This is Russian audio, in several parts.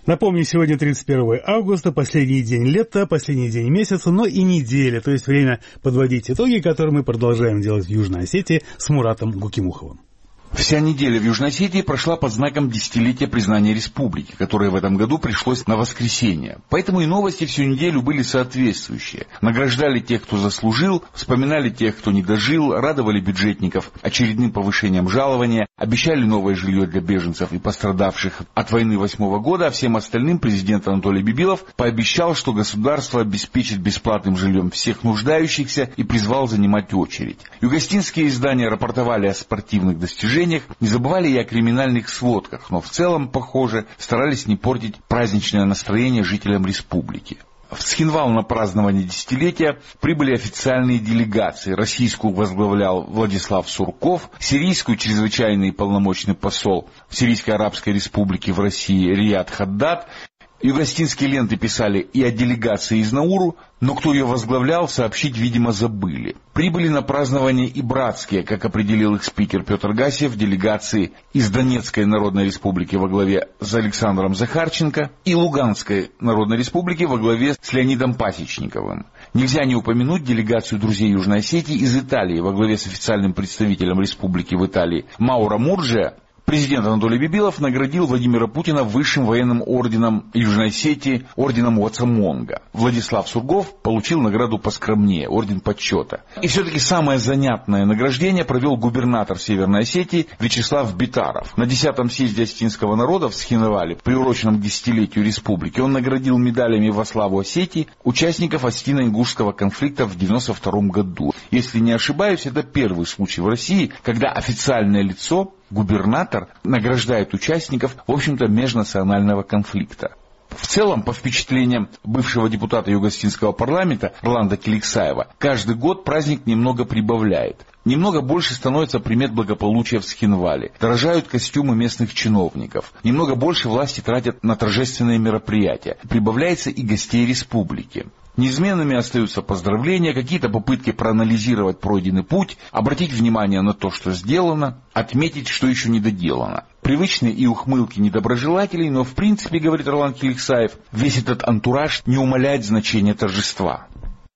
Напомню, сегодня 31 августа, последний день лета, последний день месяца, но и неделя, то есть время подводить итоги, которые мы продолжаем делать в Южной Осетии с Муратом Гукимуховым. Вся неделя в Южной Осетии прошла под знаком десятилетия признания республики, которое в этом году пришлось на воскресенье. Поэтому и новости всю неделю были соответствующие. Награждали тех, кто заслужил, вспоминали тех, кто не дожил, радовали бюджетников очередным повышением жалования, обещали новое жилье для беженцев и пострадавших от войны 2008 года, а всем остальным президент Анатолий Бибилов пообещал, что государство обеспечит бесплатным жильем всех нуждающихся и призвал занимать очередь. Югостинские издания рапортовали о спортивных достижениях, не забывали и о криминальных сводках, но в целом, похоже, старались не портить праздничное настроение жителям республики. В Цхинвал на празднование десятилетия прибыли официальные делегации. Российскую возглавлял Владислав Сурков, сирийскую чрезвычайный полномочный посол в Сирийской Арабской Республике в России Рияд Хаддад. Югостинские ленты писали и о делегации из Науру, но кто ее возглавлял, сообщить, видимо, забыли. Прибыли на празднование и братские, как определил их спикер Петр Гасиев, делегации из Донецкой Народной Республики во главе с Александром Захарченко и Луганской Народной Республики во главе с Леонидом Пасечниковым. Нельзя не упомянуть делегацию друзей Южной Осетии из Италии во главе с официальным представителем республики в Италии Мауро Мурджиа. Президент Анатолий Бибилов наградил Владимира Путина высшим военным орденом Южной Осетии, орденом Уацамонга. Владислав Сурков получил награду поскромнее, орден почета. И все-таки самое занятное награждение провел губернатор Северной Осетии Вячеслав Битаров. На 10-м съезде осетинского народа в Цхинвале, приуроченном к десятилетию республики, он наградил медалями во славу Осетии участников осетино-ингушского конфликта в 1992 году. Если не ошибаюсь, это первый случай в России, когда официальное лицо, губернатор, награждает участников, в общем-то, межнационального конфликта. В целом, по впечатлениям бывшего депутата Югостинского парламента Роланда Келиксаева, каждый год праздник немного прибавляет. Немного больше становится примет благополучия в Цхинвале. Дорожают костюмы местных чиновников. Немного больше власти тратят на торжественные мероприятия. Прибавляется и гостей республики. Неизменными остаются поздравления, какие-то попытки проанализировать пройденный путь, обратить внимание на то, что сделано, отметить, что еще не доделано. Привычные и ухмылки недоброжелателей, но в принципе, говорит Роланд Келиксаев, весь этот антураж не умаляет значения торжества.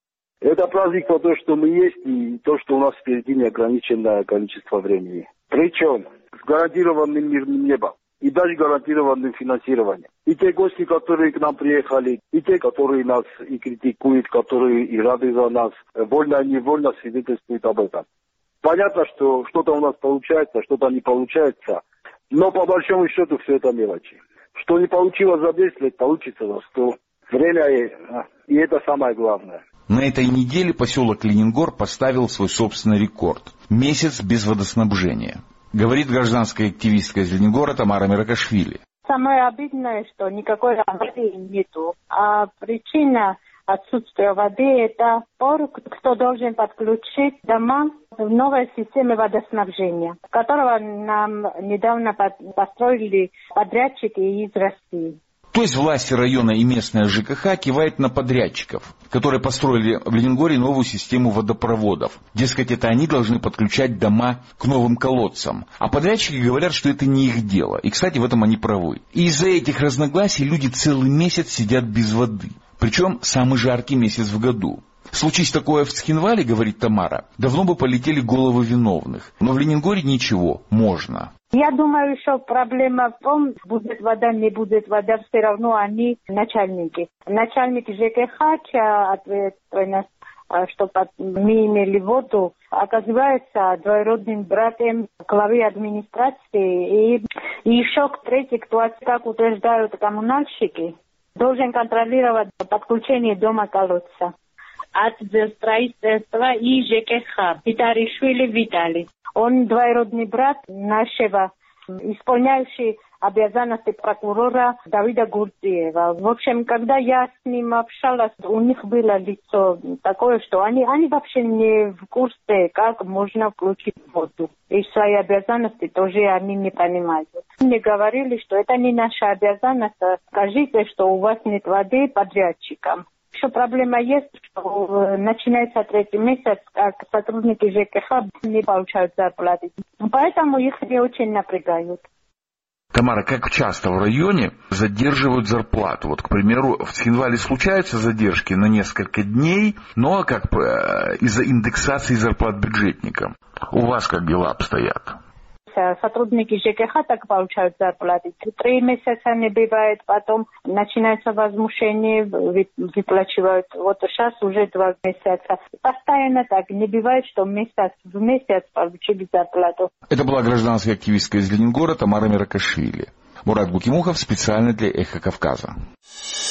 Это праздник про то, что мы есть, и то, что у нас впереди неограниченное количество времени. Причем с гарантированным мирным небом и даже гарантированным финансированием. И те гости, которые к нам приехали, и те, которые нас и критикуют, которые и рады за нас, вольно и невольно свидетельствуют об этом. Понятно, что что-то у нас получается, что-то не получается, но по большому счету все это мелочи. Что не получилось за 10 лет, получится за 100. Время есть, и это самое главное. На этой неделе поселок Ленингор поставил свой собственный рекорд. Месяц без водоснабжения. Говорит гражданская активистка из Ленингора Тамара Миракашвили. Самое обидное, что никакой воды нету. А причина отсутствия воды – это пор, кто должен подключить дома в новой системе водоснабжения, которого нам недавно построили подрядчики из России. То есть власти района и местная ЖКХ кивают на подрядчиков, которые построили в Ленингоре новую систему водопроводов. Дескать, это они должны подключать дома к новым колодцам. А подрядчики говорят, что это не их дело. И, кстати, в этом они правы. И из-за этих разногласий люди целый месяц сидят без воды. Причем самый жаркий месяц в году. Случись такое в Цхинвале, говорит Тамара, давно бы полетели головы виновных. Но в Ленингоре ничего, можно. Я думаю, что проблема в том, будет вода, не будет вода, все равно они начальники. Начальник ЖКХ, чья ответственность, чтобы мы имели воду, оказывается двоюродным братом главы администрации. И еще третий, кто, как утверждают коммунальщики, должен контролировать подключение дома колодца. От строительства и ЖКХ. Питаришвили Виталий. Он двоюродный брат нашего, исполняющий обязанности прокурора Давида Гурдиева. В общем, когда я с ним общалась, у них было лицо такое, что они вообще не в курсе, как можно включить воду. И свои обязанности тоже они не понимают. Мне говорили, что это не наша обязанность. Скажите, что у вас нет воды подрядчикам. Еще проблема есть, что начинается третий месяц, как сотрудники ЖКХ не получают зарплаты. Поэтому их не очень напрягают. Тамара, как часто в районе задерживают зарплату? Вот, к примеру, в Цхинвале случаются задержки на несколько дней, но как из-за индексации зарплат бюджетникам. У вас как дела обстоят? Сотрудники ЖКХ так получают зарплаты. 3 месяца не бывает, потом начинается возмущение, выплачивают. Вот сейчас уже 2 месяца. Постоянно так. Не бывает, что месяц в месяц получили зарплату. Это была гражданская активистка из Ленинграда Тамара Меракашвили. Мурат Гукимухов специально для «Эхо Кавказа».